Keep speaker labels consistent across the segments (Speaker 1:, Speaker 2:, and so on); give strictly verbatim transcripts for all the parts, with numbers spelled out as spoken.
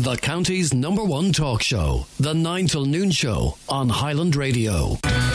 Speaker 1: The county's number one talk show, the nine till noon show on Highland Radio.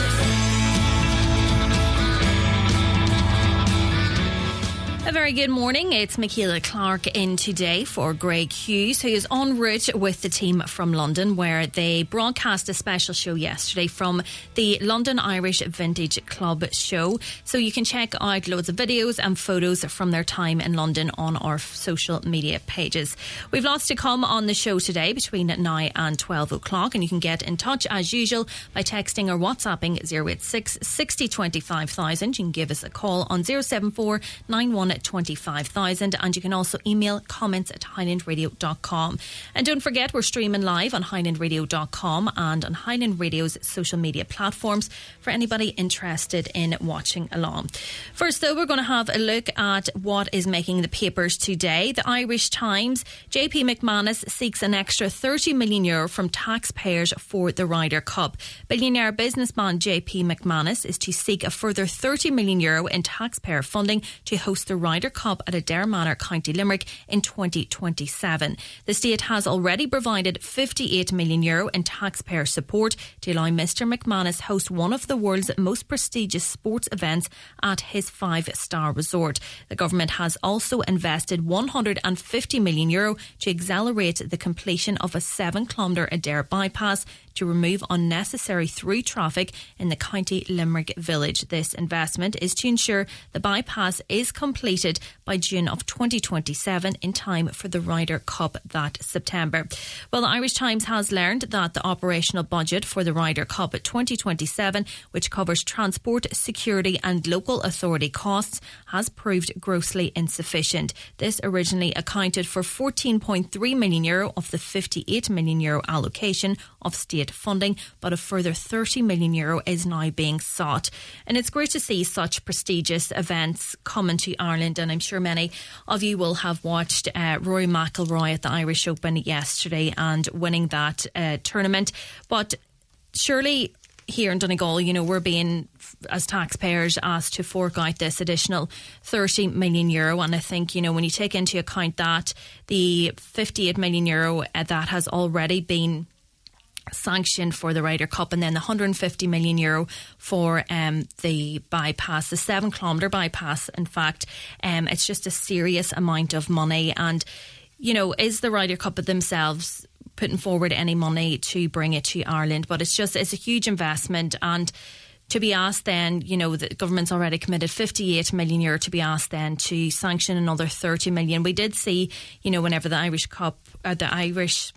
Speaker 2: A very good morning. It's Michaela Clark in today for Greg Hughes, who is en route with the team from London, where they broadcast a special show yesterday from the London Irish Vintage Club show. So you can check out loads of videos and photos from their time in London on our social media pages. We've lots to come on the show today between now and twelve o'clock, and you can get in touch as usual by texting or WhatsApping zero eight six, six zero two five thousand. You can give us a call on zero seven four, nine one twenty-five thousand, and you can also email comments at highland radio dot com. And don't forget, we're streaming live on highland radio dot com and on Highland Radio's social media platforms for anybody interested in watching along. First though, we're going to have a look at what is making the papers today. The Irish Times: J P McManus seeks an extra thirty million euro from taxpayers for the Ryder Cup. Billionaire businessman J P McManus is to seek a further thirty million euro in taxpayer funding to host the Ryder Cup at Adare Manor, County Limerick in twenty twenty-seven. The state has already provided fifty-eight million euro in taxpayer support to allow Mister McManus host one of the world's most prestigious sports events at his five-star resort. The government has also invested one hundred fifty million euro to accelerate the completion of a seven kilometre Adare bypass to remove unnecessary through traffic in the County Limerick village. This investment is to ensure the bypass is completed by June of twenty twenty-seven in time for the Ryder Cup that September. Well, the Irish Times has learned that the operational budget for the Ryder Cup at twenty twenty-seven, which covers transport, security and local authority costs, has proved grossly insufficient. This originally accounted for fourteen point three million euro of the fifty-eight million euro allocation of state funding, but a further thirty million euro is now being sought. And it's great to see such prestigious events coming to Ireland, and I'm sure many of you will have watched uh, Rory McIlroy at the Irish Open yesterday and winning that uh, tournament. But surely here in Donegal, you know, we're being, as taxpayers, asked to fork out this additional thirty million euro. And I think, you know, when you take into account that the fifty-eight million euro uh, that has already been sanctioned for the Ryder Cup, and then the one hundred fifty million euro for um, the bypass, the seven kilometre bypass, in fact, um, it's just a serious amount of money. And, you know, is the Ryder Cup themselves putting forward any money to bring it to Ireland? But it's just, it's a huge investment, and to be asked then, you know, the government's already committed fifty-eight million euro, to be asked then to sanction another thirty million. We did see, you know, whenever the Irish Cup, uh, the Irish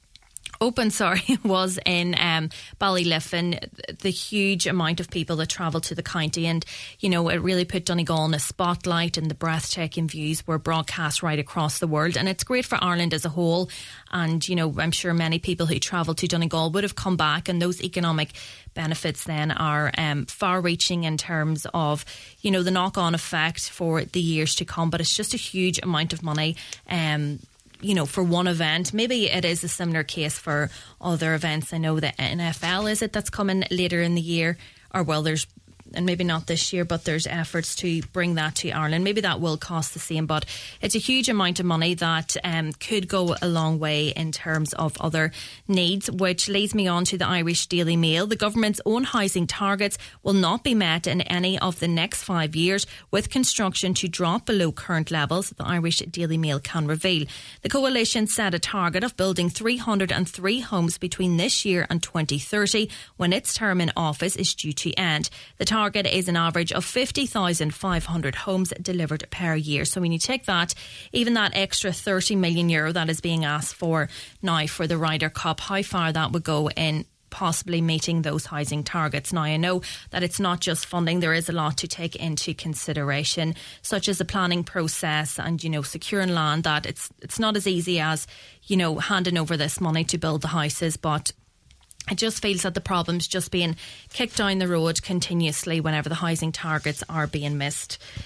Speaker 2: Open, sorry, was in um, Ballyliffin, the huge amount of people that travelled to the county, and, you know, it really put Donegal in a spotlight, and the breathtaking views were broadcast right across the world. And it's great for Ireland as a whole, and, you know, I'm sure many people who travelled to Donegal would have come back, and those economic benefits then are um, far-reaching in terms of, you know, the knock-on effect for the years to come. But it's just a huge amount of money, um you know, for one event. Maybe it is a similar case for other events. I know the N F L, is it, that's coming later in the year, or well, there's, and maybe not this year, but there's efforts to bring that to Ireland. Maybe that will cost the same, but it's a huge amount of money that um, could go a long way in terms of other needs, which leads me on to the Irish Daily Mail. The government's own housing targets will not be met in any of the next five years, with construction to drop below current levels, the Irish Daily Mail can reveal. The coalition set a target of building three hundred three homes between this year and twenty thirty, when its term in office is due to end. The target is an average of fifty thousand five hundred homes delivered per year. So when you take that, even that extra thirty million euro that is being asked for now for the Ryder Cup, how far that would go in possibly meeting those housing targets. Now, I know that it's not just funding. There is a lot to take into consideration, such as the planning process and, you know, securing land, that it's it's not as easy as, you know, handing over this money to build the houses. But it just feels that the problem's just being kicked down the road continuously whenever the housing targets are being missed.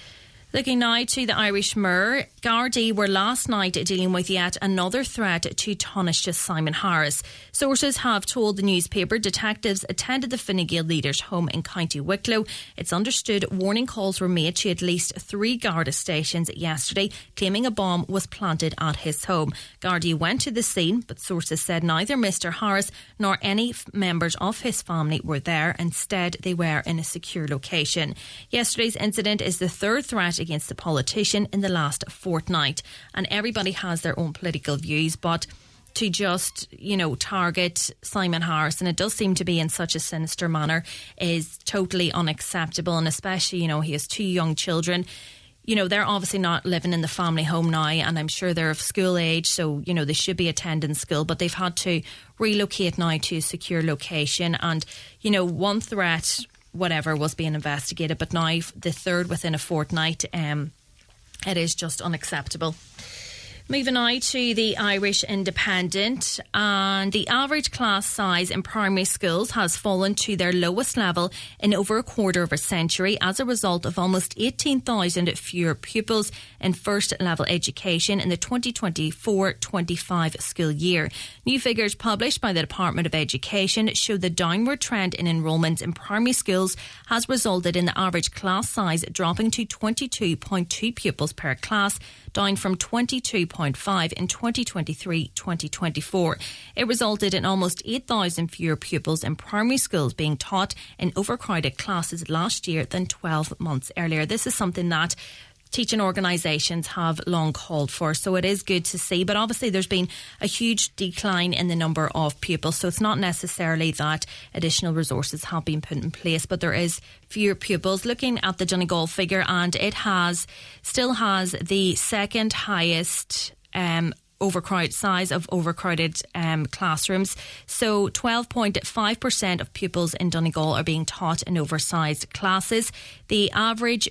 Speaker 2: Looking now to the Irish Mirror, Gardaí were last night dealing with yet another threat to Taoiseach Simon Harris. Sources have told the newspaper detectives attended the Fine Gael leader's home in County Wicklow. It's understood warning calls were made to at least three Garda stations yesterday, claiming a bomb was planted at his home. Gardaí went to the scene, but sources said neither Mister Harris nor any members of his family were there. Instead, they were in a secure location. Yesterday's incident is the third threat against the politician in the last fortnight, and everybody has their own political views, but to just, you know, target Simon Harris, and it does seem to be in such a sinister manner, is totally unacceptable. And especially, you know, he has two young children. You know, they're obviously not living in the family home now, and I'm sure they're of school age, so, you know, they should be attending school, but they've had to relocate now to a secure location. And, you know, one threat, whatever, was being investigated, but now the third within a fortnight, um, it is just unacceptable. Moving now to the Irish Independent, and the average class size in primary schools has fallen to their lowest level in over a quarter of a century as a result of almost eighteen thousand fewer pupils in first level education in the twenty twenty-four twenty-five school year. New figures published by the Department of Education show the downward trend in enrolment in primary schools has resulted in the average class size dropping to twenty-two point two pupils per class, down from twenty-two point five in twenty twenty-three twenty twenty-four. It resulted in almost eight thousand fewer pupils in primary schools being taught in overcrowded classes last year than twelve months earlier. This is something that teaching organisations have long called for, so it is good to see. But obviously there's been a huge decline in the number of pupils, so it's not necessarily that additional resources have been put in place, but there is fewer pupils. Looking at the Donegal figure, and it has still has the second highest um overcrowded size of overcrowded um, classrooms. So twelve point five percent of pupils in Donegal are being taught in oversized classes. The average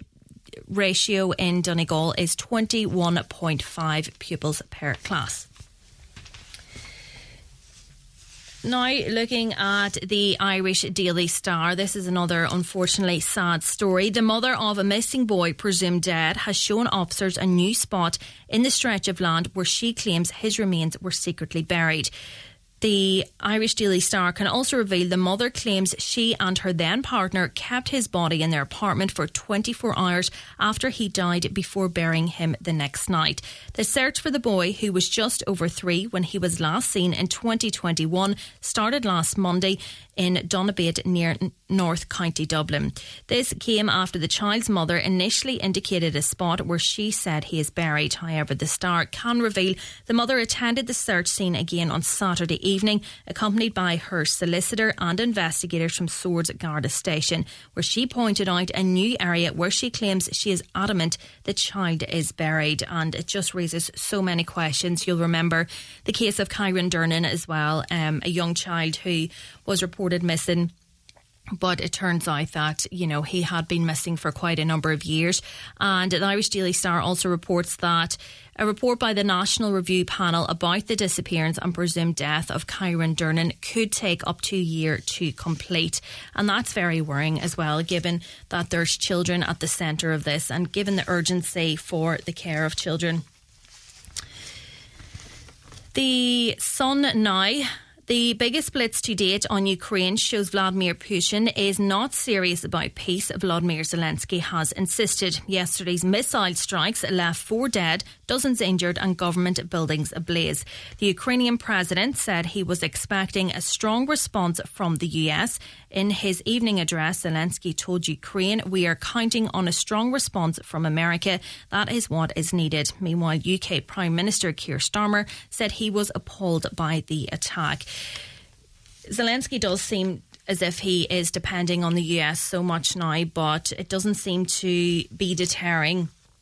Speaker 2: ratio in Donegal is twenty-one point five pupils per class. Now, looking at the Irish Daily Star, this is another unfortunately sad story. The mother of a missing boy presumed dead has shown officers a new spot in the stretch of land where she claims his remains were secretly buried. The Irish Daily Star can also reveal the mother claims she and her then partner kept his body in their apartment for twenty-four hours after he died before burying him the next night. The search for the boy, who was just over three when he was last seen in twenty twenty-one, started last Monday in Donabate near North County Dublin. This came after the child's mother initially indicated a spot where she said he is buried. However, the Star can reveal the mother attended the search scene again on Saturday evening, accompanied by her solicitor and investigators from Swords Garda Station, where she pointed out a new area where she claims she is adamant the child is buried. And it just raises so many questions. You'll remember the case of Kyron Durnan as well, um, a young child who was reported missing, but it turns out that, you know, he had been missing for quite a number of years. And the Irish Daily Star also reports that a report by the National Review panel about the disappearance and presumed death of Kyron Durnan could take up to a year to complete. And that's very worrying as well, given that there's children at the centre of this and given the urgency for the care of children. The Sun now. The biggest blitz to date on Ukraine shows Vladimir Putin is not serious about peace, Volodymyr Zelensky has insisted. Yesterday's missile strikes left four dead, dozens injured and government buildings ablaze. The Ukrainian president said he was expecting a strong response from the U S. In his evening address, Zelensky told Ukraine, "We are counting on a strong response from America. That is what is needed." Meanwhile, U K Prime Minister Keir Starmer said he was appalled by the attack. Zelensky does seem as if he is depending on the U S so much now, but it doesn't seem to be deterring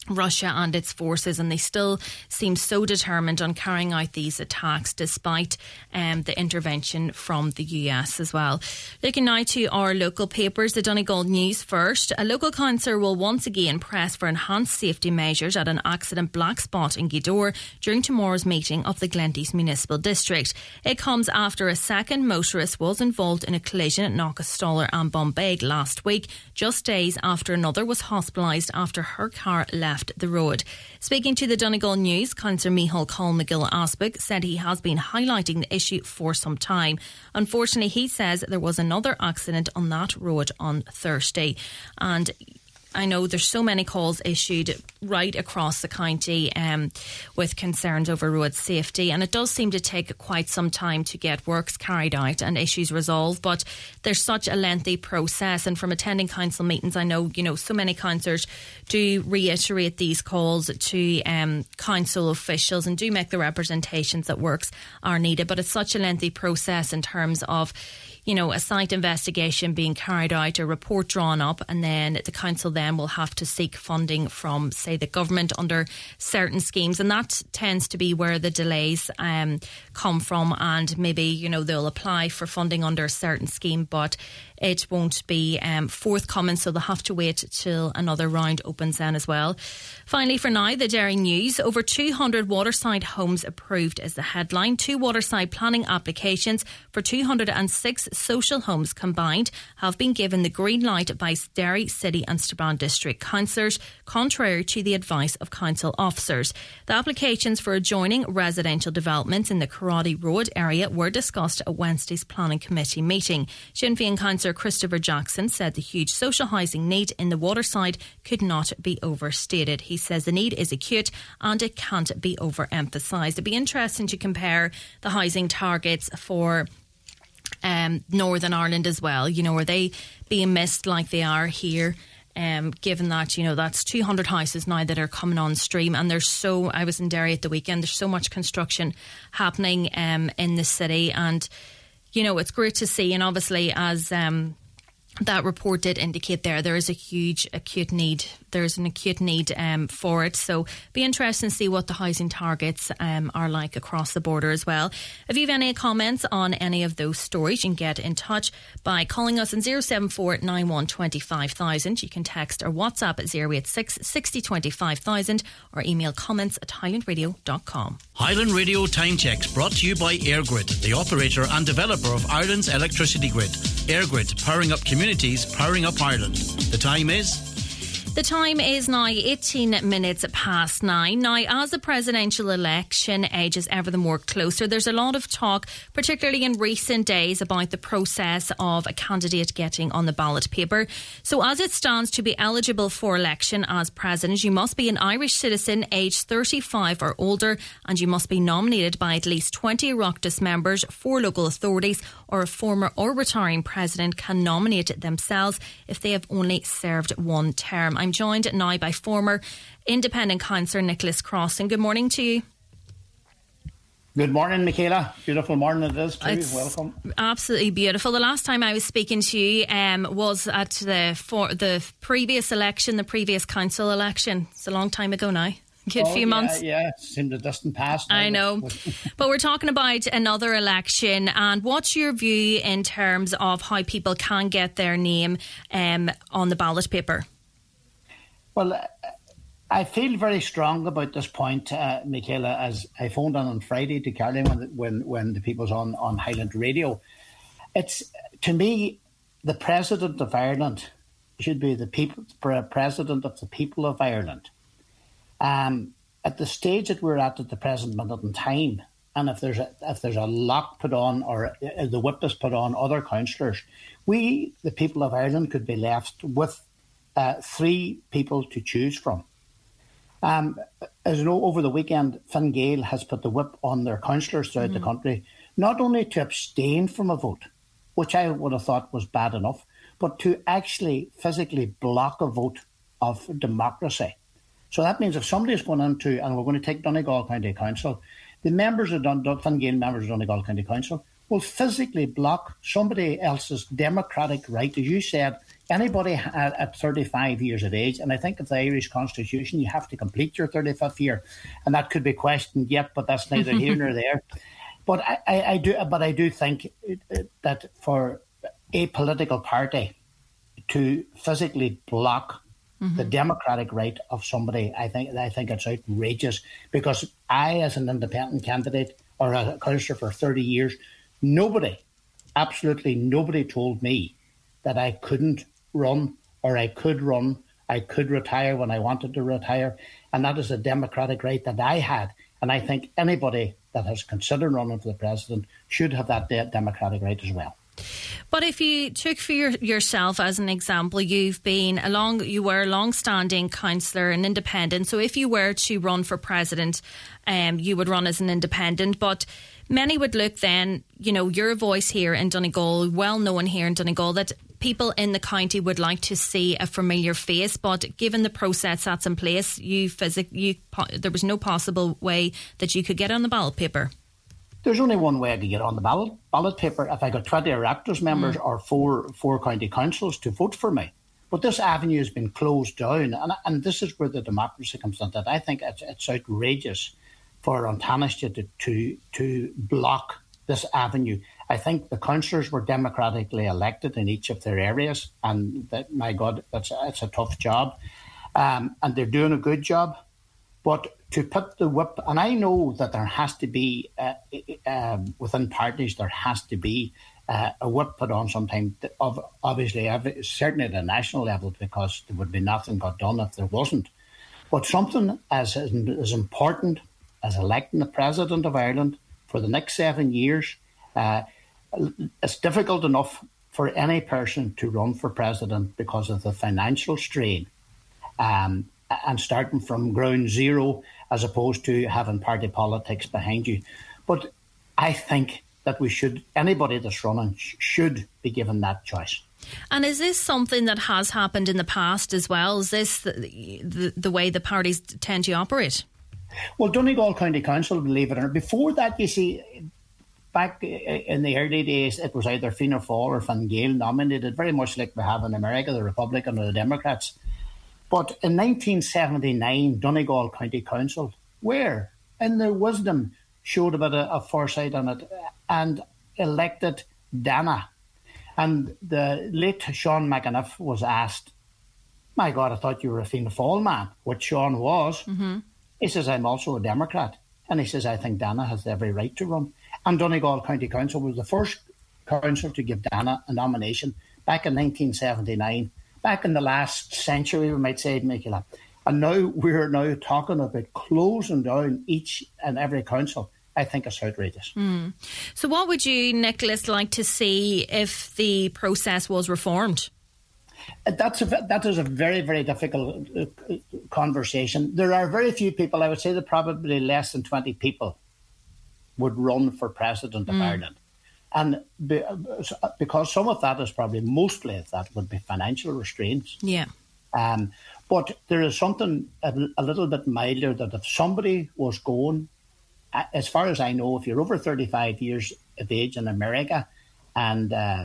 Speaker 2: Russia and its forces, and they still seem so determined on carrying out these attacks despite um, the intervention from the U S as well. Looking now to our local papers, the Donegal News first. A local councillor will once again press for enhanced safety measures at an accident black spot in Gweedore during tomorrow's meeting of the Glenties Municipal District. It comes after a second motorist was involved in a collision at Knockastoller and Bombay last week, just days after another was hospitalised after her car left the road. Speaking to the Donegal News, Councillor Micheál Colm McGill-Asbick said he has been highlighting the issue for some time. Unfortunately, he says there was another accident on that road on Thursday, and I know there's so many calls issued right across the county um, with concerns over road safety, and it does seem to take quite some time to get works carried out and issues resolved, but there's such a lengthy process. And from attending council meetings, I know, you know, so many councillors do reiterate these calls to um, council officials and do make the representations that works are needed, but it's such a lengthy process in terms of, you know, a site investigation being carried out, a report drawn up, and then the council then will have to seek funding from, say, the government under certain schemes, and that tends to be where the delays um, come from. And maybe, you know, they'll apply for funding under a certain scheme, but it won't be um, forthcoming, so they'll have to wait till another round opens then as well. Finally, for now, the Derry News. Over two hundred waterside homes approved is the headline. Two waterside planning applications for two hundred six social homes combined have been given the green light by Derry City and Strabane District councillors, contrary to the advice of council officers. The applications for adjoining residential developments in the Karate Road area were discussed at Wednesday's planning committee meeting. Sinn Féin councillor Christopher Jackson said the huge social housing need in the waterside could not be overstated. He says the need is acute and it can't be overemphasised. It'd be interesting to compare the housing targets for um, Northern Ireland as well. You know, are they being missed like they are here? Um, given that, you know, that's two hundred houses now that are coming on stream, and there's so, I was in Derry at the weekend, there's so much construction happening um, in the city, and you know, it's great to see. And obviously, as um, that report did indicate there, there is a huge acute need. There's an acute need um, for it. So be interesting to see what the housing targets um, are like across the border as well. If you have any comments on any of those stories, you can get in touch by calling us on zero seven four nine one two five thousand. You can text or WhatsApp at zero eight six six zero two five thousand or email comments at highland radio dot com.
Speaker 3: Highland Radio Time Checks brought to you by EirGrid, the operator and developer of Ireland's electricity grid. EirGrid, powering up communities, powering up Ireland. The time is...
Speaker 2: The time is now eighteen minutes past nine. Now, as the presidential election ages ever the more closer, there's a lot of talk, particularly in recent days, about the process of a candidate getting on the ballot paper. So as it stands, to be eligible for election as president, you must be an Irish citizen aged thirty-five or older, and you must be nominated by at least twenty Oireachtas members, four local authorities, or a former or retiring president can nominate themselves if they have only served one term. I'm joined now by former independent councillor Nicholas Crossan. Good morning to you.
Speaker 4: Good morning, Michaela. Beautiful morning it is too.
Speaker 2: It's
Speaker 4: welcome.
Speaker 2: Absolutely beautiful. The last time I was speaking to you um, was at the for the previous election, the previous council election. It's a long time ago now. A good
Speaker 4: oh,
Speaker 2: few
Speaker 4: yeah,
Speaker 2: months.
Speaker 4: Yeah, it seemed a distant past. Now.
Speaker 2: I know. But we're talking about another election, and what's your view in terms of how people can get their name um, on the ballot paper?
Speaker 4: Well, I feel very strong about this point, uh, Michaela, as I phoned on on Friday to Caroline when, when, when the people's on, on Highland Radio. It's, to me, the President of Ireland should be the people, President of the people of Ireland. Um, at the stage that we're at at the present minute in time, and if there's a, if there's a lock put on or the whip is put on other councillors, we, the people of Ireland, could be left with uh, three people to choose from. Um, as you know, over the weekend, Fine Gael has put the whip on their councillors throughout mm-hmm. the country, not only to abstain from a vote, which I would have thought was bad enough, but to actually physically block a vote of democracy. So that means if somebody is going into, and we're going to take Donegal County Council, the members of Dun- Fine Gael members of Donegal County Council will physically block somebody else's democratic right, as you said, Anybody at, at thirty-five years of age, and I think of the Irish Constitution, you have to complete your thirty-fifth year, and that could be questioned yet, but that's neither here nor there. But I, I, I do, but I do think that for a political party to physically block mm-hmm. the democratic right of somebody, I think I think it's outrageous. Because I, as an independent candidate or a councillor for thirty years, nobody, absolutely nobody, told me that I couldn't run, or I could run, I could retire when I wanted to retire, and that is a democratic right that I had. And I think anybody that has considered running for the president should have that de- democratic right as well.
Speaker 2: But if you took for your, yourself as an example, you've been a long, you were a long-standing councillor and independent. So if you were to run for president, um, you would run as an independent. But many would look then, you know, your voice here in Donegal, well known here in Donegal, that people in the county would like to see a familiar face. But given the process that's in place, you physic, you there was no possible way that you could get on the ballot paper.
Speaker 4: There's only one way I could get on the ballot ballot paper if I got twenty electors members mm. or four four county councils to vote for me. But this avenue has been closed down, and and this is where the democracy comes in. That I think it's, it's outrageous for An Tanaiste to, to to block this avenue. I think the councillors were democratically elected in each of their areas, and that, my God, that's it's a tough job, um, and they're doing a good job. But to put the whip, and I know that there has to be, uh, uh, within parties, there has to be uh, a whip put on sometime, of obviously, certainly at a national level, because there would be nothing got done if there wasn't. But something as, as important as electing the President of Ireland for the next seven years, uh, it's difficult enough for any person to run for President because of the financial strain. Um, and starting from ground zero as opposed to having party politics behind you. But I think that we should, anybody that's running sh- should be given that choice.
Speaker 2: And is this something that has happened in the past as well? Is this the, the, the way the parties tend to operate?
Speaker 4: Well, Donegal County Council, believe it or not, before that, you see, back in the early days, it was either Fianna Fáil or Fine Gael nominated, very much like we have in America, the Republican or the Democrats. But in nineteen seventy-nine, Donegal County Council, where, in their wisdom, showed a bit of, of foresight on it and elected Dana. And the late Sean McAniff was asked, my God, I thought you were a Fianna Fáil man, which Sean was. Mm-hmm. He says, I'm also a Democrat. And he says, I think Dana has every right to run. And Donegal County Council was the first council to give Dana a nomination back in nineteen seventy-nine. Back in the last century, we might say, Michaela. And now we're now talking about closing down each and every council. I think it's outrageous.
Speaker 2: Mm. So what would you, Nicholas, like to see if the process was reformed?
Speaker 4: That's a, that is a very, very difficult conversation. There are very few people, I would say that probably less than twenty people would run for President of mm. Ireland. And be, because some of that is probably, mostly of that would be financial restraints.
Speaker 2: Yeah.
Speaker 4: Um, but there is something a, a little bit milder, that if somebody was going, as far as I know, if you're over thirty-five years of age in America and uh,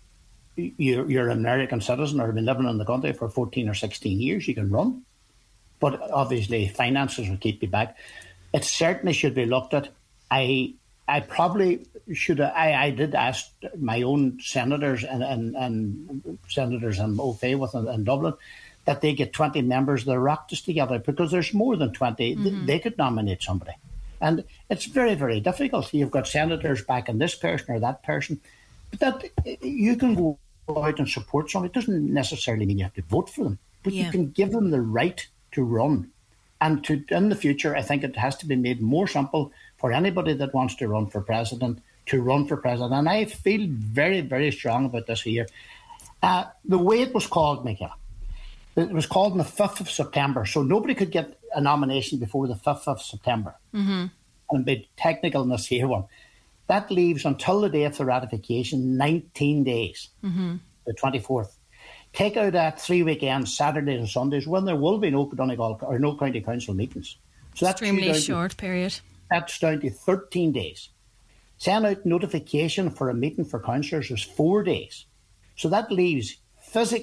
Speaker 4: you're, you're an American citizen or have been living in the country for fourteen or sixteen years, you can run. But obviously finances will keep you back. It certainly should be looked at. I I probably should have, I, I did ask my own senators and, and, and senators in O'Faywath and, and Dublin that they get twenty members of the Oireachtas together, because there's more than twenty. Mm-hmm. They could nominate somebody. And it's very, very difficult. You've got senators backing this person or that person. But that you can go out and support somebody. It doesn't necessarily mean you have to vote for them. But yeah. you can give them the right to run. And to in the future, I think it has to be made more simple for anybody that wants to run for president to run for president. And I feel very, very strong about this here. Uh, the way it was called, Michaela, it was called on the fifth of September. So nobody could get a nomination before the fifth of September. Mm-hmm. And be technical in this here one. That leaves until the day of the ratification nineteen days, mm-hmm. the twenty-fourth. Take out that three weekends, Saturdays and Sundays, when there will be no Donegal or no county council meetings. So that's
Speaker 2: extremely short to, period.
Speaker 4: That's down to thirteen days. Send out notification for a meeting for councillors is four days. So that leaves physically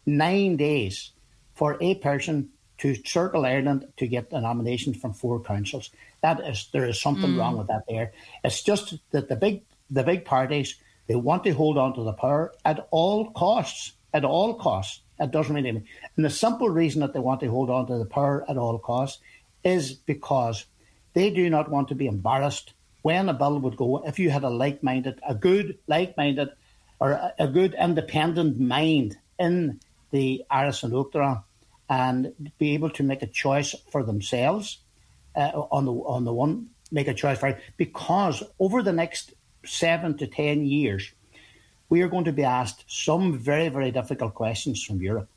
Speaker 4: nine days for a person to circle Ireland to get a nomination from four councils. That is, there is something mm. wrong with that there. It's just that the big the big parties, they want to hold on to the power at all costs. At all costs. It doesn't mean anything. And the simple reason that they want to hold on to the power at all costs is because they do not want to be embarrassed when a bill would go. If you had a like-minded, a good like-minded, or a, a good independent mind in the Áras an Uachtaráin, and be able to make a choice for themselves uh, on the on the one, make a choice for it. Because over the next seven to ten years, we are going to be asked some very, very difficult questions from Europe.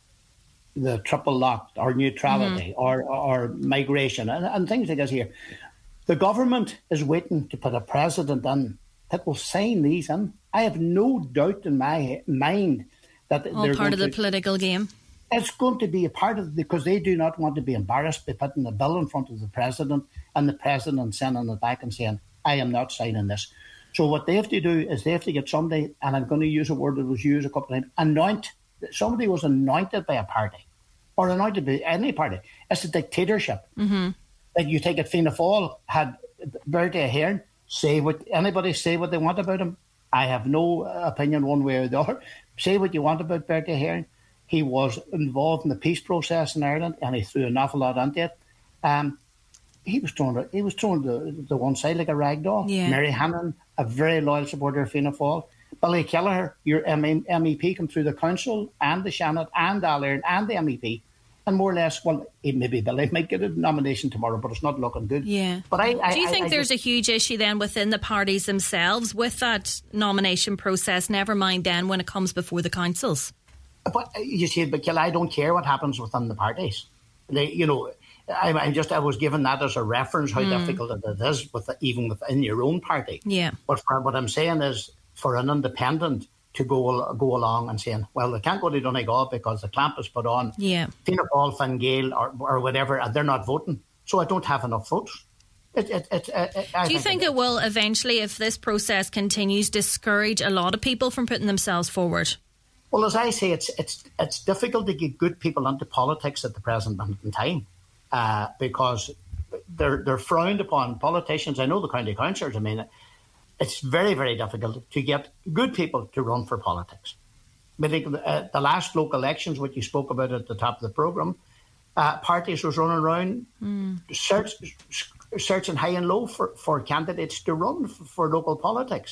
Speaker 4: The triple lock, or neutrality, mm-hmm. or, or migration, and, and things like this here. The government is waiting to put a president in that will sign these in. I have no doubt in my mind that
Speaker 2: all
Speaker 4: they're
Speaker 2: part of the
Speaker 4: to,
Speaker 2: political game.
Speaker 4: It's going to be a part of, because they do not want to be embarrassed by putting a bill in front of the president and the president sending it back and saying, I am not signing this. So what they have to do is they have to get somebody, and I'm going to use a word that was used a couple of times, anoint. Somebody was anointed by a party or anointed by any party. It's a dictatorship.
Speaker 2: Mm-hmm.
Speaker 4: Like you take it, Fianna Fáil had Bertie Ahern say what, anybody say what they want about him. I have no opinion one way or the other. Say what you want about Bertie Ahern. He was involved in the peace process in Ireland, and he threw an awful lot into it. Um, he was thrown. He was thrown to the one side like a rag doll.
Speaker 2: Yeah.
Speaker 4: Mary Hannon, a very loyal supporter of Fianna Fáil. Billy Kelleher, your M E P, come through the council and the Seanad and Dáil Éireann and the M E P, and more or less, well, maybe Billy might get a nomination tomorrow, but it's not looking good.
Speaker 2: Yeah.
Speaker 4: But I, I
Speaker 2: do you think
Speaker 4: I, I
Speaker 2: there's
Speaker 4: just,
Speaker 2: a huge issue then within the parties themselves with that nomination process? Never mind then when it comes before the councils.
Speaker 4: But you see, but I don't care what happens within the parties. They, you know, I, I'm just I was given that as a reference how mm. difficult it is with even within your own party.
Speaker 2: Yeah.
Speaker 4: But for, what I'm saying is, for an independent to go go along and saying, well, they can't go to Donegal because the clamp is put on.
Speaker 2: Yeah.
Speaker 4: Fianna Fáil, Fine Gael, or or whatever, and they're not voting, so I don't have enough votes. It, it, it, it, I
Speaker 2: Do you think,
Speaker 4: think
Speaker 2: it, it will eventually, if this process continues, discourage a lot of people from putting themselves forward?
Speaker 4: Well, as I say, it's it's it's difficult to get good people into politics at the present moment in time, uh, because they're they're frowned upon. Politicians, I know the county councillors. I mean, it's very very difficult to get good people to run for politics. I think uh, the last local elections, what you spoke about at the top of the programme, uh, parties was running around mm. search, searching high and low for, for candidates to run for, for local politics.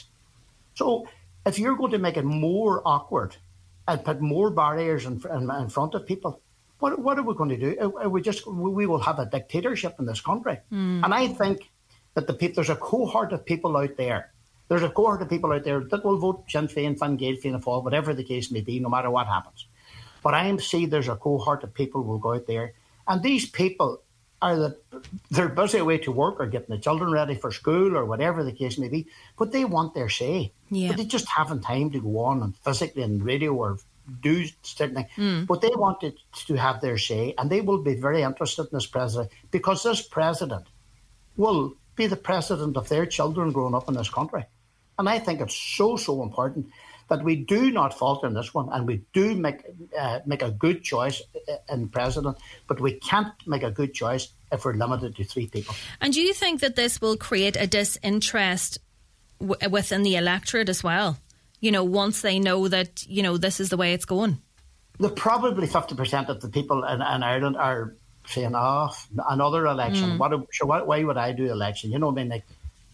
Speaker 4: So if you're going to make it more awkward and put more barriers in, in, in front of people, what, what are we going to do? Are we just we will have a dictatorship in this country. Mm. And I think that the people, there's a cohort of people out there. There's a cohort of people out there that will vote Sinn Féin, Fine Gael, Fianna Fáil, whatever the case may be, no matter what happens. But I see there's a cohort of people who will go out there, and these people are the they're busy away to work or getting the children ready for school or whatever the case may be, but they want their say.
Speaker 2: Yeah.
Speaker 4: But they just haven't time to go on and physically on radio or do certain things. Mm. But they wanted to have their say, and they will be very interested in this president, because this president will be the president of their children growing up in this country. And I think it's so, so important that we do not falter in this one, and we do make uh, make a good choice in president, but we can't make a good choice if we're limited to three people.
Speaker 2: And do you think that this will create a disinterest w- within the electorate as well? You know, once they know that, you know, this is the way it's going?
Speaker 4: The probably fifty percent of the people in, in Ireland are saying, oh, another election. Mm. What, so what, why would I do election? You know what I mean? Like,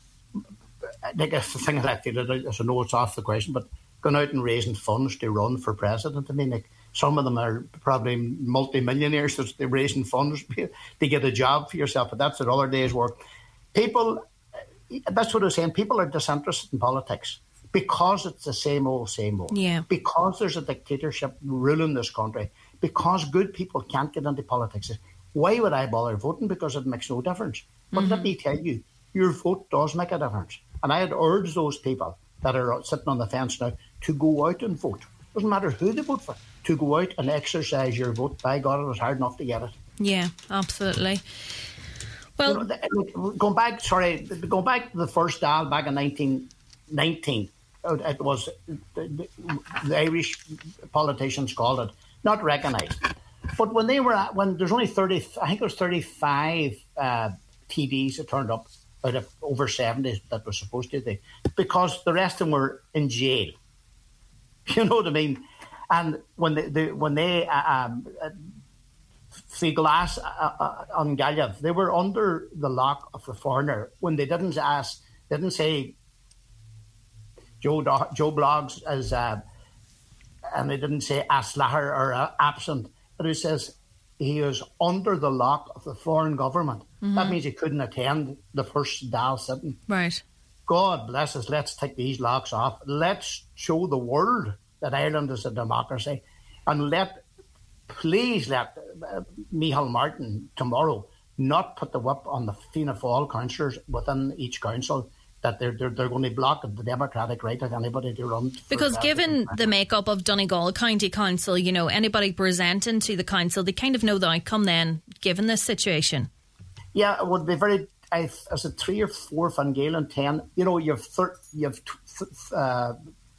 Speaker 4: like a thing like that, I know it's off the question, but going out and raising funds to run for president. I mean, like, some of them are probably multi-millionaires that they're raising funds to get a job for yourself, but that's another day's work. People, that's what I was saying, people are disinterested in politics because it's the same old, same old.
Speaker 2: Yeah.
Speaker 4: Because there's a dictatorship ruling this country, because good people can't get into politics. Why would I bother voting? Because it makes no difference. But mm-hmm. let me tell you, your vote does make a difference. And I had urged those people that are sitting on the fence now to go out and vote. Doesn't matter who they vote for, to go out and exercise your vote. By God, it was hard enough to get it.
Speaker 2: Yeah, absolutely. Well,
Speaker 4: you know, going back, sorry, going back to the first Dáil back in nineteen nineteen, it was the, the, the Irish politicians called it not recognised. But when they were at, when there's only thirty, I think there's thirty-five uh, T Ds that turned up out of over seventy that were supposed to be, because the rest of them were in jail. You know what I mean? And when they, they when they uh, um, uh, Glass uh, uh, on Gallev, they were under the lock of the foreigner when they didn't ask, didn't say Joe Do- Joe Bloggs as, uh, and they didn't say Aslahar or uh, absent, but it says he was under the lock of the foreign government. Mm-hmm. That means he couldn't attend the first Dáil sitting.
Speaker 2: Right. God
Speaker 4: bless us. Let's take these locks off. Let's show the world that Ireland is a democracy, and let, please let uh, Micheál Martin tomorrow not put the whip on the Fianna Fáil councillors within each council, that they're, they're, they're going to block the democratic right of anybody to run.
Speaker 2: Because given the makeup of Donegal County Council, you know, anybody presenting to the council, they kind of know the outcome then, given this situation.
Speaker 4: Yeah, it would be very, I, as a three or four Fine Gael and ten, you know, you've, thir- you've uh,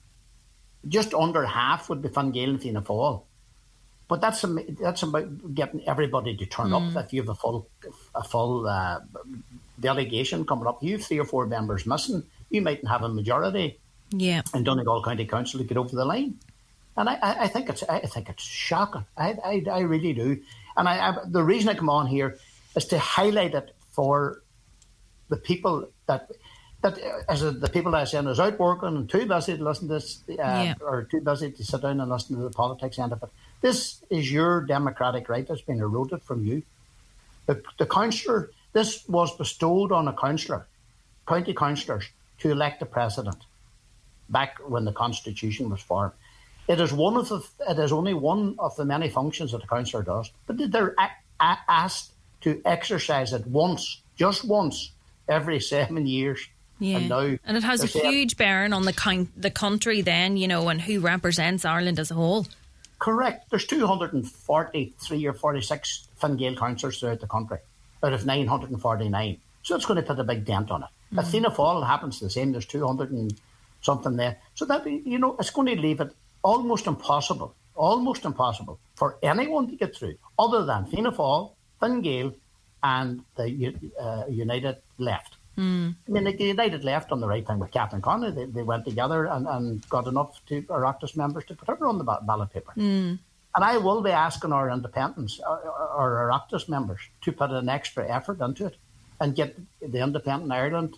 Speaker 4: just under half would be Fine Gael and Fianna Fáil. But that's, a, that's about getting everybody to turn mm. up if you have a full, a full uh, delegation coming up. You have three or four members missing, you mightn't have a majority
Speaker 2: yeah.
Speaker 4: in Donegal County Council to get over the line. And I, I, I think it's I think it's shocking. I, I, I really do. And I, I, the reason I come on here is to highlight it for the people that that as a, the people that I said is out working and too busy to listen to this, uh, yeah. or too busy to sit down and listen to the politics end of it. This is your democratic right that's been eroded from you. The, the councillor, this was bestowed on a councillor, county councillors, to elect a president back when the Constitution was formed. It is one of the. It is only one of the many functions that a councillor does, but they're a, a, asked to exercise it once, just once, every seven years.
Speaker 2: Yeah,
Speaker 4: and, now
Speaker 2: and it has a huge bearing on the count, the country then, you know, and who represents Ireland as a whole.
Speaker 4: Correct. There's two hundred forty-three or forty-six Fine Gael councillors throughout the country, out of nine hundred forty-nine. So it's going to put a big dent on it. Mm. If Fianna Fáil happens the same, there's two hundred and something there. So that, you know, it's going to leave it almost impossible, almost impossible for anyone to get through other than Fianna Fáil, Fine Gael and the uh, United Left.
Speaker 2: Mm.
Speaker 4: I mean, the United Left on the right thing with Catherine Conley, they, they went together and, and got enough to Oireachtas members to put her on the ballot paper.
Speaker 2: Mm.
Speaker 4: And I will be asking our independents, our, our Oireachtas members, to put an extra effort into it and get the Independent Ireland,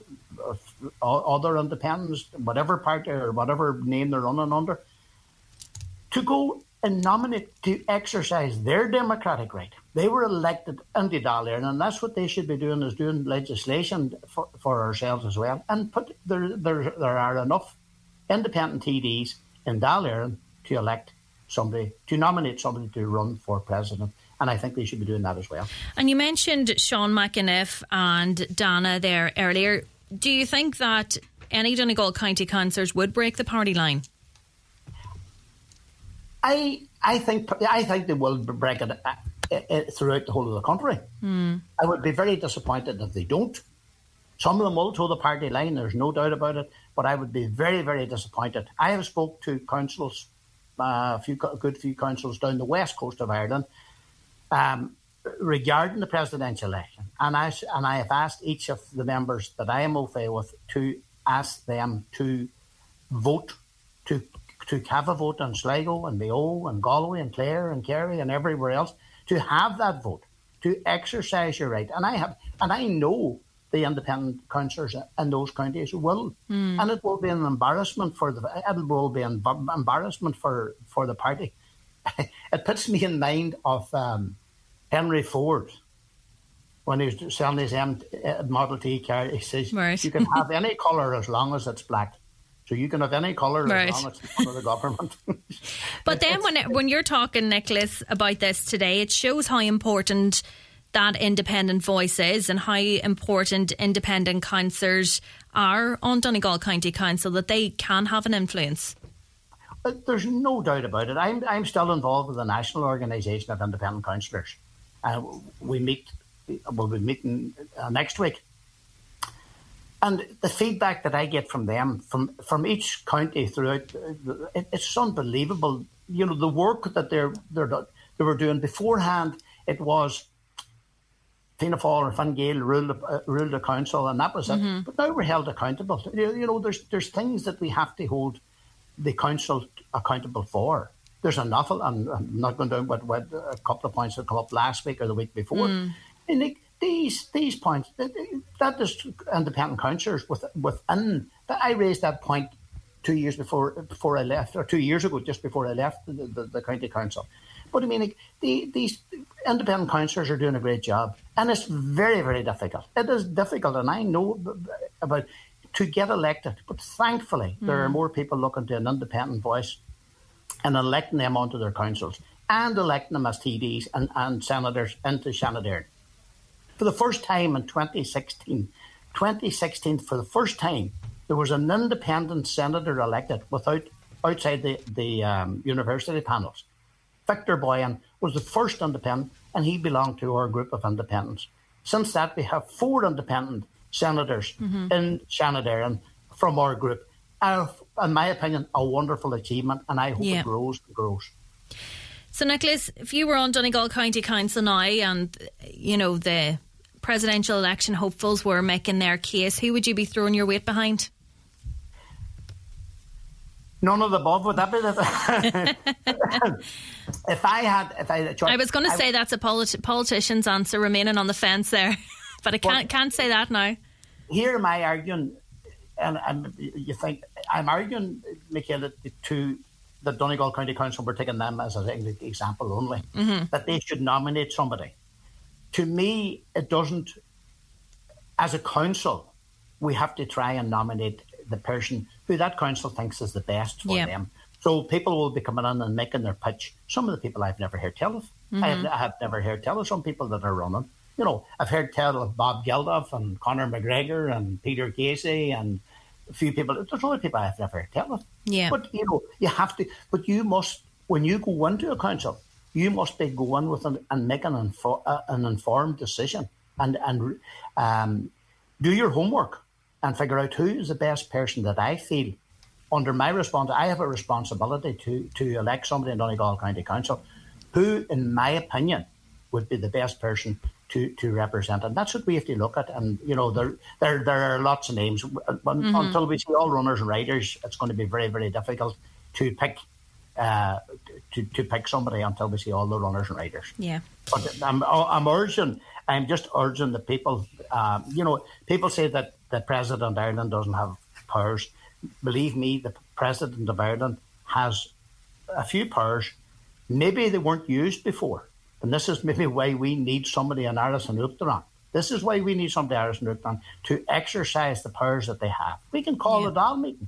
Speaker 4: or other independents, whatever party or whatever name they're running under, to go and nominate, to exercise their democratic right. They were elected into Dáil Éireann, and that's what they should be doing, is doing legislation for, for ourselves as well. And put there, there, there are enough independent T Ds in Dáil Éireann to elect somebody, to nominate somebody to run for president. And I think they should be doing that as well.
Speaker 2: And you mentioned Sean McAniff and Dana there earlier. Do you think that any Donegal County councillors would break the party line?
Speaker 4: I I think I think they will break it uh, uh, throughout the whole of the country.
Speaker 2: Mm.
Speaker 4: I would be very disappointed if they don't. Some of them will toe the party line, there's no doubt about it, but I would be very, very disappointed. I have spoke to councils, uh, a few a good few councils down the west coast of Ireland, um, regarding the presidential election, and I and I have asked each of the members that I am au fait with to ask them to vote to. to have a vote on Sligo and Mayo and Galway and Clare and Kerry and everywhere else, to have that vote, to exercise your right. And I have, and I know the independent councillors in those counties will,
Speaker 2: mm.
Speaker 4: and it will be an embarrassment for the, it will be an embarrassment for, for the party. It puts me in mind of um, Henry Ford when he was selling his M- Model T car. He says,
Speaker 2: right.
Speaker 4: You can have any colour as long as it's black. So you can have any colour
Speaker 2: right.
Speaker 4: as long as it's under the government.
Speaker 2: But then when it, when you're talking, Nicholas, about this today, it shows how important that independent voice is and how important independent councillors are on Donegal County Council, that they can have an influence.
Speaker 4: There's no doubt about it. I'm I'm still involved with the National Organisation of Independent Councillors. Uh, we meet, we'll be meeting uh, next week. And the feedback that I get from them, from, from each county throughout, it, it's unbelievable. You know, the work that they're, they're they were doing beforehand, it was Fianna Fáil and Fine Gael ruled, uh, ruled the council, and that was it. Mm-hmm. But now we're held accountable. You, you know, there's there's things that we have to hold the council accountable for. There's an awful, I'm, I'm not going to what, what a couple of points that come up last week or the week before. Mm. And they, these these points, that is independent councillors with, within. I raised that point two years before before I left, or two years ago, just before I left the, the, the county council. But I mean, like, the, these independent councillors are doing a great job, and it's very, very difficult. It is difficult, and I know about to get elected. But thankfully, mm. there are more people looking to an independent voice and electing them onto their councils and electing them as T Ds and, and senators into Shannon. For the first time in twenty sixteen, twenty sixteen, for the first time, there was an independent senator elected without outside the, the um, university panels. Victor Boyan was the first independent, and he belonged to our group of independents. Since that, we have four independent senators mm-hmm. in Shannon from our group. Uh, in my opinion, a wonderful achievement, and I hope yeah. it grows and grows.
Speaker 2: So, Nicholas, if you were on Donegal County Council now and, you know, the presidential election hopefuls were making their case, who would you be throwing your weight behind?
Speaker 4: None of the above, would that be the If I had... if I,
Speaker 2: I was going to say that's a politi- politician's answer, remaining on the fence there, but I can't, well, can't say that now.
Speaker 4: Here am I arguing, and, and you think, I'm arguing, Michaela, to the Donegal County Council, we're taking them as an example only, mm-hmm. that they should nominate somebody. To me, it doesn't, as a council, we have to try and nominate the person who that council thinks is the best for yep. them. So people will be coming in and making their pitch. Some of the people I've never heard tell of. Mm-hmm. I, have, I have never heard tell of some people that are running. You know, I've heard tell of Bob Geldof and Conor McGregor and Peter Casey and a few people. There's other people I've never heard tell of.
Speaker 2: Yeah.
Speaker 4: But, you know, you have to, but you must, when you go into a council, you must be going with an, and make an, info, uh, an informed decision and, and um, do your homework and figure out who is the best person that I feel under my response. I have a responsibility to, to elect somebody in Donegal County Council who, in my opinion, would be the best person to, to represent. And that's what we have to look at. And, you know, there there, there are lots of names. Mm-hmm. Until we see all runners and riders, it's going to be very, very difficult to pick uh, to, to pick somebody until we see all the runners and riders.
Speaker 2: Yeah.
Speaker 4: But I'm, I'm urging, I'm just urging the people, um, you know, people say that the President of Ireland doesn't have powers. Believe me, the President of Ireland has a few powers. Maybe they weren't used before. And this is maybe why we need somebody in Aras and Uachtaráin. This is why we need somebody in Aras and Uachtaráin to exercise the powers that they have. We can call yeah. a Dáil meeting.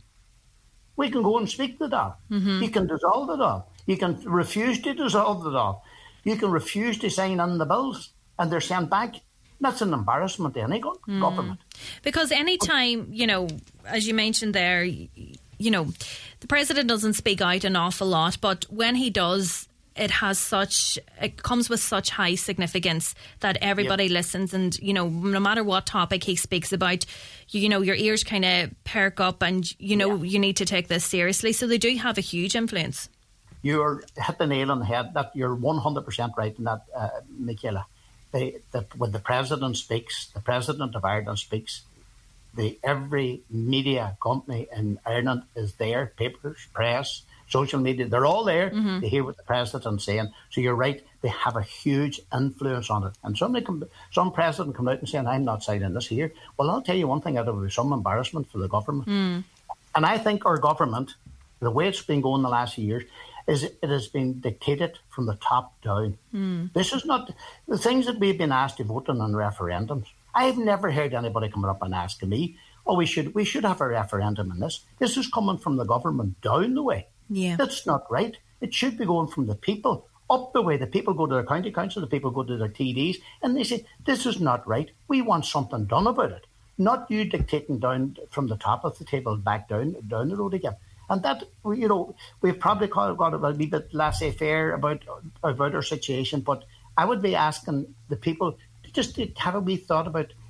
Speaker 4: We can go and speak to the Dáil. Mm-hmm. You can dissolve the Dáil. You can refuse to dissolve the Dáil. You can refuse to sign in the bills, and they're sent back. That's an embarrassment to any go- mm. government.
Speaker 2: Because any time, you know, as you mentioned there, you know, the President doesn't speak out an awful lot, but when he does, it has such, it comes with such high significance that everybody yep. listens, and, you know, no matter what topic he speaks about, you, you know, your ears kind of perk up and, you know, yeah. you need to take this seriously. So they do have a huge influence.
Speaker 4: You're hit the nail on the head. That you're one hundred percent right in that, uh, Michaela. They, that when the President speaks, the President of Ireland speaks, the every media company in Ireland is there, papers, press, social media, they're all there mm-hmm. to hear what the President's saying. So you're right, they have a huge influence on it. And somebody come, some President come out and saying, I'm not signing this here. Well, I'll tell you one thing, that will be some embarrassment for the government. Mm. And I think our government, the way it's been going the last few years, is it has been dictated from the top down. Mm. This is not the things that we've been asked to vote on in referendums. I've never heard anybody coming up and asking me, oh, we should we should have a referendum on this. This is coming from the government down the way.
Speaker 2: Yeah.
Speaker 4: That's not right. It should be going from the people up the way. The people go to their county council, the people go to their T Ds, and they say, this is not right. We want something done about it. Not you dictating down from the top of the table back down down the road again. And that, you know, we've probably got a wee bit laissez-faire about, about our situation, but I would be asking the people just to have a wee thought about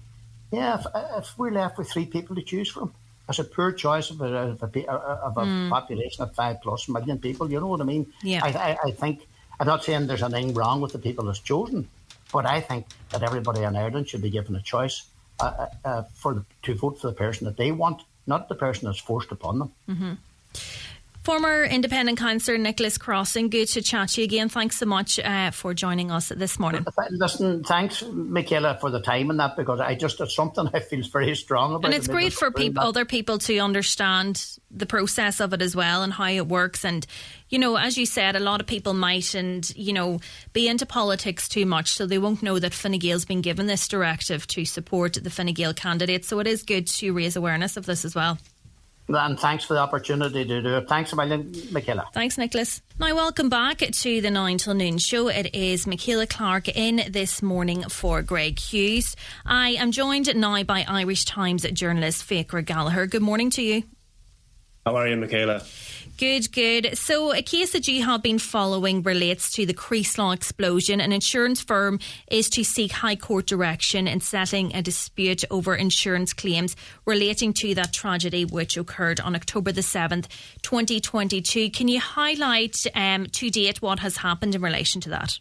Speaker 4: Yeah, if, if we're left with three people to choose from, it's a poor choice of a, of a, of a mm. population of five plus million people. You know what I mean?
Speaker 2: Yeah.
Speaker 4: I, I, I think, I'm not saying there's anything wrong with the people that's chosen, but I think that everybody in Ireland should be given a choice uh, uh, for the, to vote for the person that they want, not the person that's forced upon them.
Speaker 2: Mm-hmm. Former Independent Councillor Nicholas Crossan, good to chat to you again. Thanks so much uh, for joining us this morning.
Speaker 4: Listen, thanks, Michaela, for the time and that, because I just, it's something I feel very strong about.
Speaker 2: And it's great for people, other people to understand the process of it as well and how it works. And, you know, as you said, a lot of people might, and, you know, be into politics too much, so they won't know that Fine Gael's been given this directive to support the Fine Gael candidate. So it is good to raise awareness of this as well.
Speaker 4: And thanks for the opportunity to do it. Thanks a million, Michaela.
Speaker 2: Thanks, Nicholas. Now, welcome back to the nine till noon show. It is Michaela Clark in this morning for Greg Hughes. I am joined now by Irish Times journalist Fiachra Gallagher. Good morning to you.
Speaker 5: How are you, Michaela?
Speaker 2: Good, good. So a case that you have been following relates to the Creeslaw explosion. An insurance firm is to seek High Court direction in settling a dispute over insurance claims relating to that tragedy which occurred on October the seventh, twenty twenty-two. Can you highlight um, to date what has happened in relation to that?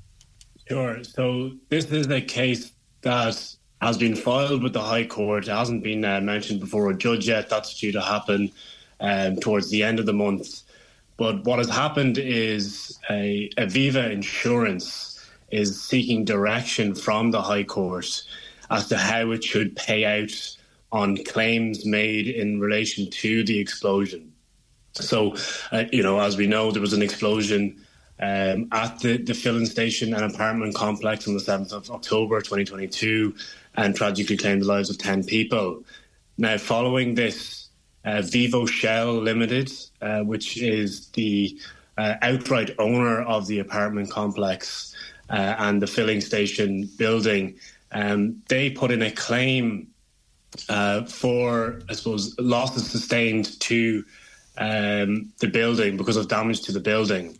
Speaker 5: Sure. So this is a case that has been filed with the High Court. It hasn't been uh, mentioned before a judge yet. That's due to happen Um, towards the end of the month. But what has happened is a Aviva Insurance is seeking direction from the High Court as to how it should pay out on claims made in relation to the explosion. So, uh, you know, as we know, there was an explosion um, at the, the filling station and apartment complex on the seventh of October twenty twenty-two and tragically claimed the lives of ten people. Now, following this, Uh, Vivo Shell Limited, uh, which is the uh, outright owner of the apartment complex uh, and the filling station building, um, they put in a claim uh, for, I suppose, losses sustained to um, the building because of damage to the building.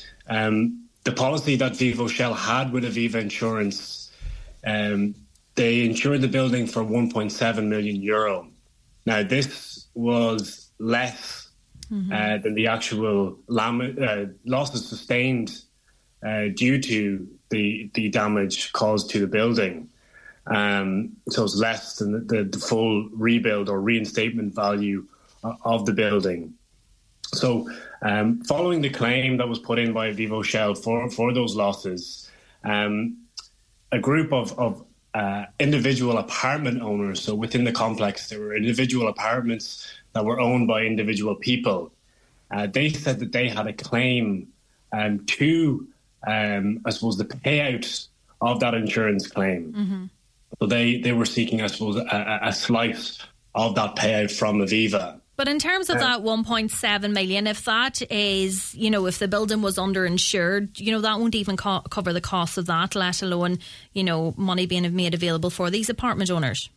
Speaker 5: Um, the policy that Vivo Shell had with Aviva Insurance, um, they insured the building for one point seven million euro. Now, this was less mm-hmm. uh, than the actual lam- uh, losses sustained uh, due to the the damage caused to the building. Um, so it's less than the, the, the full rebuild or reinstatement value of the building. So um, following the claim that was put in by Vivo Shell for, for those losses, um, a group of, of Uh, individual apartment owners. So within the complex, there were individual apartments that were owned by individual people. Uh, they said that they had a claim um, to, um, I suppose, the payout of that insurance claim. Mm-hmm. So they, they were seeking, I suppose, a, a slice of that payout from Aviva.
Speaker 2: But in terms of uh, that one point seven million, if that is, you know, if the building was underinsured, you know, that won't even co- cover the cost of that, let alone, you know, money being made available for these apartment owners.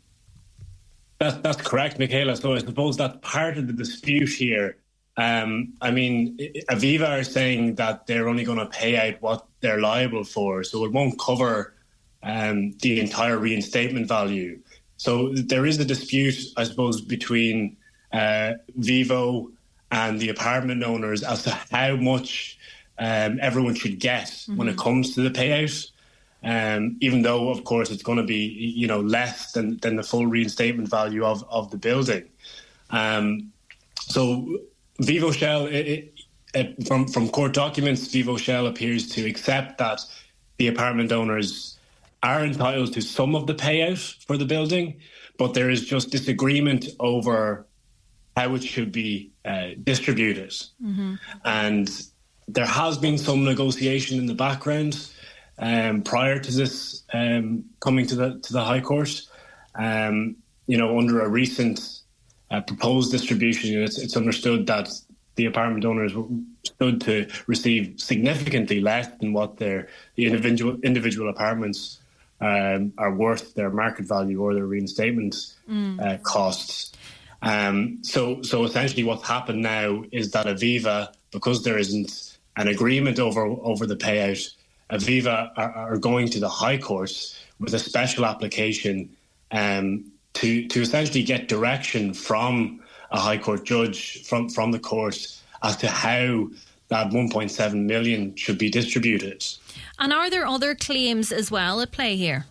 Speaker 5: That, that's correct, Michaela. So I suppose that's part of the dispute here. Um, I mean, Aviva are saying that they're only going to pay out what they're liable for, so it won't cover um, the entire reinstatement value. So there is a dispute, I suppose, between Uh, Vivo and the apartment owners as to how much um, everyone should get mm-hmm. when it comes to the payout. Um, even though, of course, it's going to be, you know, less than, than the full reinstatement value of, of the building. Um, so Vivo Shell, it, it, it, from, from court documents, Vivo Shell appears to accept that the apartment owners are entitled to some of the payout for the building, but there is just disagreement over how it should be uh, distributed. Mm-hmm. And there has been some negotiation in the background um, prior to this um, coming to the to the High Court. Um, you know, under a recent uh, proposed distribution, it's, it's understood that the apartment owners stood to receive significantly less than what their the individual individual apartments um, are worth, their market value or their reinstatement mm. uh, costs. Um, so, so essentially what's happened now is that Aviva, because there isn't an agreement over, over the payout, Aviva are, are going to the High Court with a special application um, to to essentially get direction from a High Court judge, from, from the court, as to how that one point seven million should be distributed.
Speaker 2: And are there other claims as well at play here?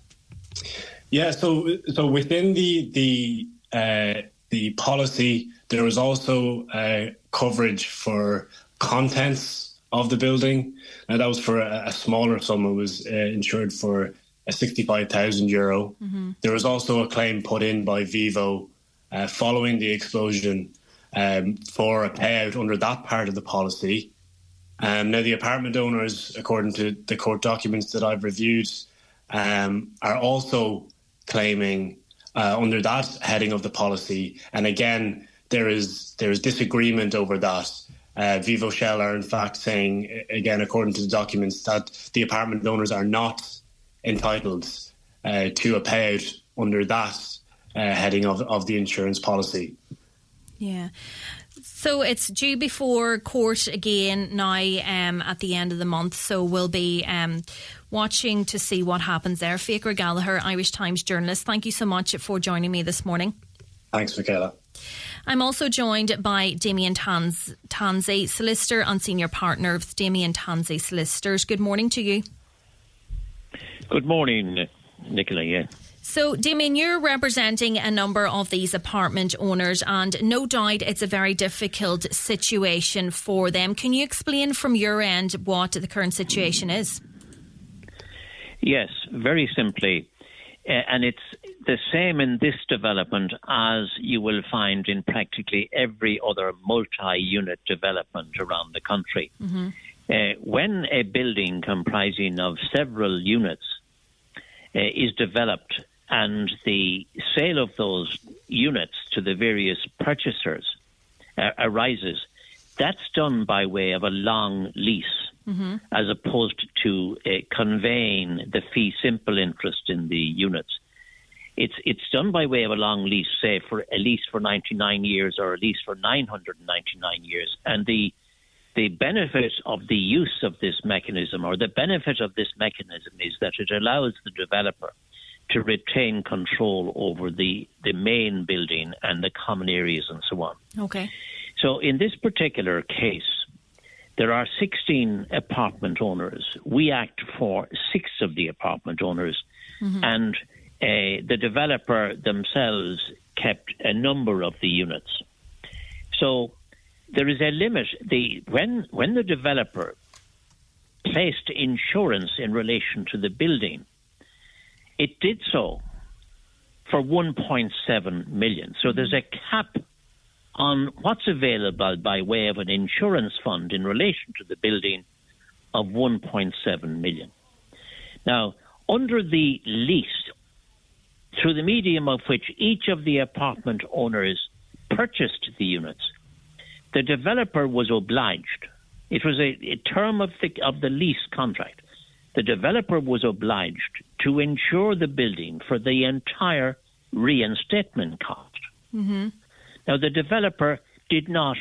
Speaker 5: Yeah, so so within the the uh, the policy, there is also uh, coverage for contents of the building. Now that was for a, a smaller sum. It was uh, insured for a sixty-five thousand euro. Mm-hmm. There was also a claim put in by Vivo uh, following the explosion um, for a payout under that part of the policy. Um, now the apartment owners, according to the court documents that I've reviewed, um, are also claiming uh, under that heading of the policy. And again, there is there is disagreement over that. Uh, Vivo Shell are in fact saying, again, according to the documents, that the apartment owners are not entitled uh, to a payout under that uh, heading of, of the insurance policy.
Speaker 2: Yeah. So it's due before court again now um, at the end of the month. So we'll be um, watching to see what happens there. Fiachra Gallagher, Irish Times journalist, thank you so much for joining me this morning.
Speaker 5: Thanks, Michaela.
Speaker 2: I'm also joined by Damien Tanz, Tanzi, solicitor and senior partner of Damien Tanzi Solicitors. Good morning to you.
Speaker 6: Good morning, Nicola. Yeah.
Speaker 2: So, Damien, you're representing a number of these apartment owners, and no doubt it's a very difficult situation for them. Can you explain from your end what the current situation is?
Speaker 6: Yes, very simply. Uh, and it's the same in this development as you will find in practically every other multi-unit development around the country. Mm-hmm. Uh, when a building comprising of several units uh, is developed and the sale of those units to the various purchasers uh, arises, that's done by way of a long lease, mm-hmm. as opposed to uh, conveying the fee simple interest in the units. It's it's done by way of a long lease, say for a lease for ninety-nine years or a lease for nine hundred ninety-nine years. And the the benefit of the use of this mechanism, or the benefit of this mechanism, is that it allows the developer to retain control over the, the main building and the common areas and so on.
Speaker 2: Okay.
Speaker 6: So in this particular case, there are sixteen apartment owners. We act for six of the apartment owners, mm-hmm. and uh, the developer themselves kept a number of the units. So there is a limit. The when when the developer placed insurance in relation to the building, it did so for one point seven million. So there's a cap on what's available by way of an insurance fund in relation to the building of one point seven million. Now, under the lease, through the medium of which each of the apartment owners purchased the units, the developer was obliged. It was a, a term of the, of the lease contract. The developer was obliged to insure the building for the entire reinstatement cost. Mm-hmm. Now, the developer did not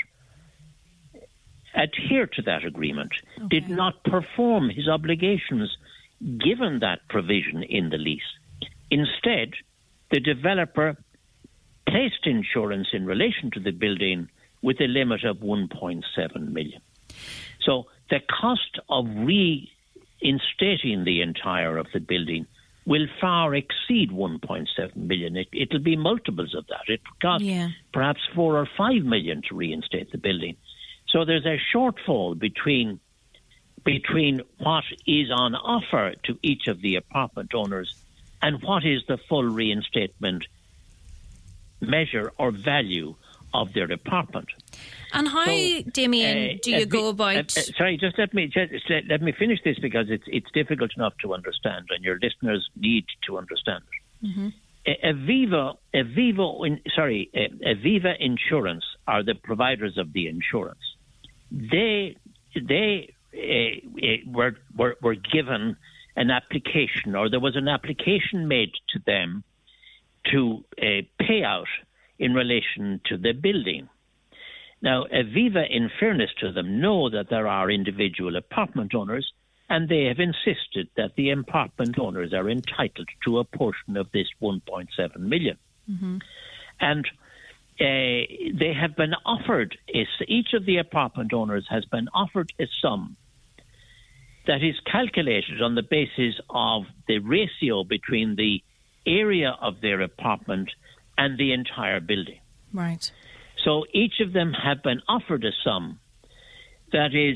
Speaker 6: adhere to that agreement, okay. did not perform his obligations given that provision in the lease. Instead, the developer placed insurance in relation to the building with a limit of one point seven million. So the cost of reinstating the entire of the building will far exceed one point seven million. It, it'll be multiples of that. It cost yeah. perhaps four or five million to reinstate the building. So there's a shortfall between between what is on offer to each of the apartment owners and what is the full reinstatement measure or value of their apartment.
Speaker 2: And how, so, Damien, uh, do you go about... Uh, uh,
Speaker 6: sorry, just let me just let, let me finish this, because it's it's difficult enough to understand, and your listeners need to understand it. Mm-hmm. A, Aviva, Aviva, in, sorry, a, Aviva Insurance are the providers of the insurance. They they uh, uh, were, were were given an application, or there was an application made to them to uh, pay out in relation to the building. Now, Aviva, in fairness to them, know that there are individual apartment owners, and they have insisted that the apartment owners are entitled to a portion of this one point seven million. Mm-hmm. And uh, they have been offered, a, each of the apartment owners has been offered a sum that is calculated on the basis of the ratio between the area of their apartment and the entire building.
Speaker 2: Right.
Speaker 6: So each of them have been offered a sum that is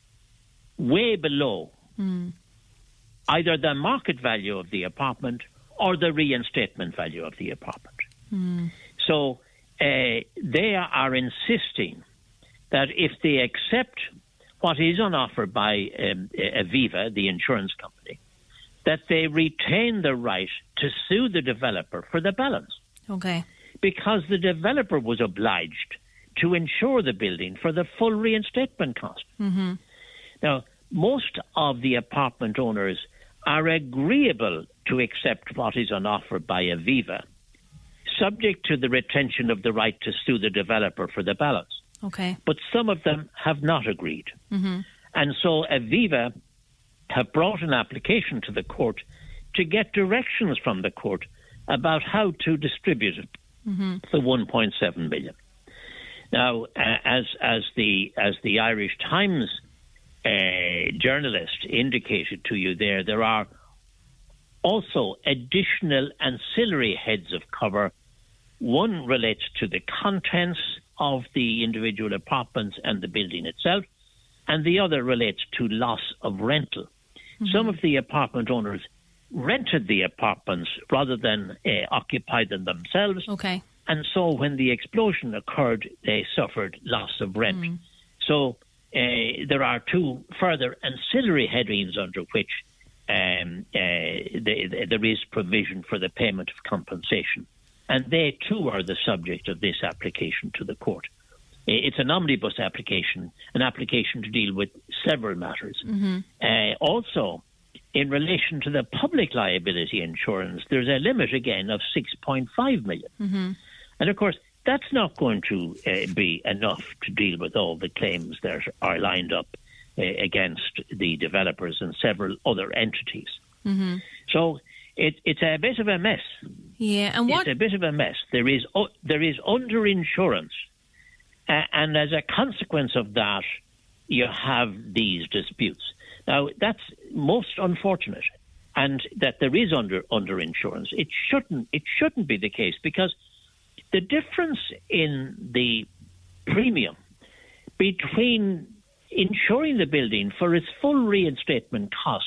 Speaker 6: way below mm. either the market value of the apartment or the reinstatement value of the apartment. Mm. So uh, they are insisting that if they accept what is on offer by um, Aviva, the insurance company, that they retain the right to sue the developer for the balance.
Speaker 2: Okay.
Speaker 6: Because the developer was obliged to insure the building for the full reinstatement cost. Mm-hmm. Now, most of the apartment owners are agreeable to accept what is on offer by Aviva, subject to the retention of the right to sue the developer for the balance.
Speaker 2: Okay.
Speaker 6: But some of them have not agreed.
Speaker 2: Mm-hmm. And
Speaker 6: so Aviva have brought an application to the court to get directions from the court about how to distribute mm-hmm. the one point seven million. Now, uh, as as the as the Irish Times uh, journalist indicated to you there, there are also additional ancillary heads of cover. One relates to the contents of the individual apartments and the building itself, and the other relates to loss of rental. Mm-hmm. Some of the apartment owners rented the apartments rather than uh, occupy them themselves.
Speaker 2: Okay.
Speaker 6: And so when the explosion occurred, they suffered loss of rent. Mm. So uh, there are two further ancillary headings under which um, uh, they, they, there is provision for the payment of compensation. And they, too, are the subject of this application to the court. It's an omnibus application, an application to deal with several matters. Mm-hmm. Uh, also, in relation to the public liability insurance, there's a limit, again, of six point five million. Mm-hmm. And, of course, that's not going to uh, be enough to deal with all the claims that are lined up uh, against the developers and several other entities. Mm-hmm. So it, it's a bit of a mess.
Speaker 2: Yeah, and what?
Speaker 6: It's a bit of a mess. There is uh, there is underinsurance, uh, and as a consequence of that, you have these disputes. Now, that's most unfortunate, and that there is under underinsurance. It shouldn't it shouldn't be the case, because the difference in the premium between insuring the building for its full reinstatement cost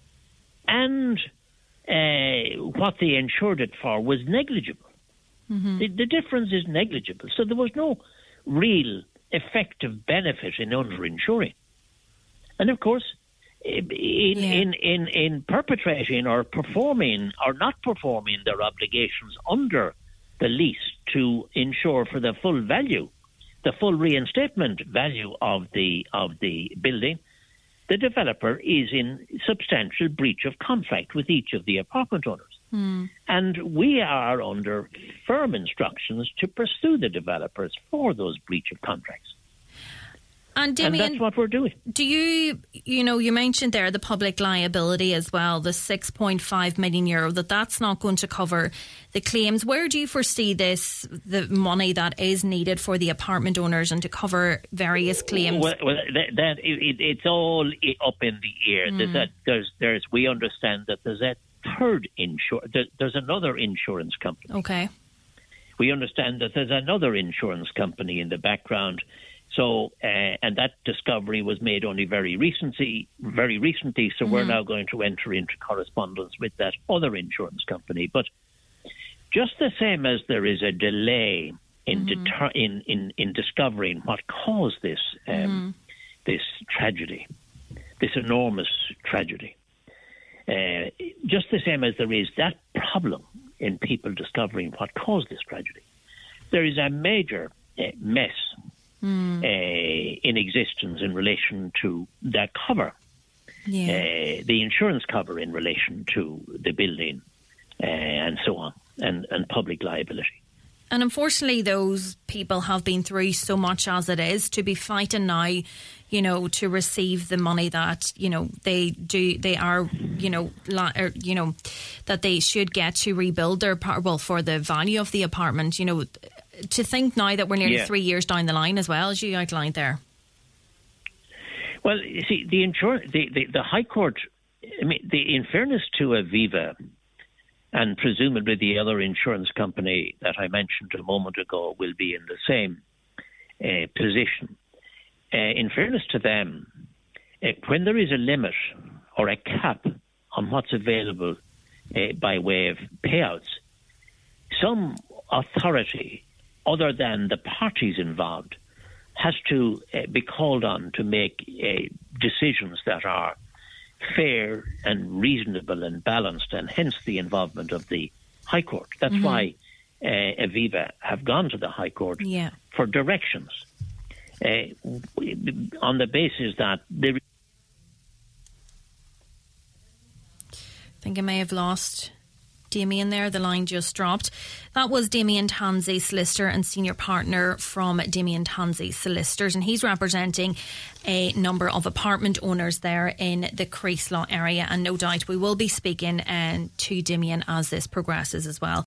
Speaker 6: and uh, what they insured it for was negligible. Mm-hmm. The, the difference is negligible. So there was no real effective benefit in underinsuring. And of course, in, yeah. in, in, in perpetrating or performing or not performing their obligations under the lease to insure for the full value, the full reinstatement value of the of the building, the developer is in substantial breach of contract with each of the apartment owners. Mm. And we are under firm instructions to pursue the developers for those breach of contracts.
Speaker 2: And, Damien,
Speaker 6: and that's what we're doing.
Speaker 2: Do you, you know, you mentioned there the public liability as well, the six point five million euro, that that's not going to cover the claims. Where do you foresee this, the money that is needed for the apartment owners and to cover various claims?
Speaker 6: Well, well that, that it, it's all up in the air. Mm. There's, a, there's, there's, we understand that there's a third insur- there, there's another insurance company.
Speaker 2: Okay.
Speaker 6: We understand that there's another insurance company in the background. So, uh, and that discovery was made only very recently, very recently. So mm-hmm. we're now going to enter into correspondence with that other insurance company. But just the same as there is a delay in mm-hmm. deter- in, in in discovering what caused this um, mm-hmm. this tragedy, this enormous tragedy, uh, just the same as there is that problem in people discovering what caused this tragedy, there is a major uh, mess. Mm. Uh, in existence in relation to that cover, yeah. uh, the insurance cover in relation to the building uh, and so on, and, and public liability.
Speaker 2: And unfortunately, those people have been through so much as it is, to be fighting now, you know, to receive the money that, you know, they do, they are, you know, la, or, you know, that they should get to rebuild their, well, for the value of the apartment, you know, to think now that we're nearly yeah. three years down the line as well, as you outlined there.
Speaker 6: Well, you see, the, insur- the, the, the High Court, I mean, the, in fairness to Aviva, and presumably the other insurance company that I mentioned a moment ago will be in the same uh, position. Uh, in fairness to them, uh, when there is a limit or a cap on what's available uh, by way of payouts, some authority other than the parties involved has to uh, be called on to make uh, decisions that are fair and reasonable and balanced, and hence the involvement of the High Court. That's mm-hmm. why uh, Aviva have gone to the High Court
Speaker 2: yeah.
Speaker 6: for directions uh, on the basis that they...
Speaker 2: I think I may have lost Damien there. The line just dropped. That was Damien Tansey, solicitor and senior partner from Damien Tansey Solicitors, and he's representing a number of apartment owners there in the Creaselaw area, and no doubt we will be speaking um, to Damien as this progresses as well.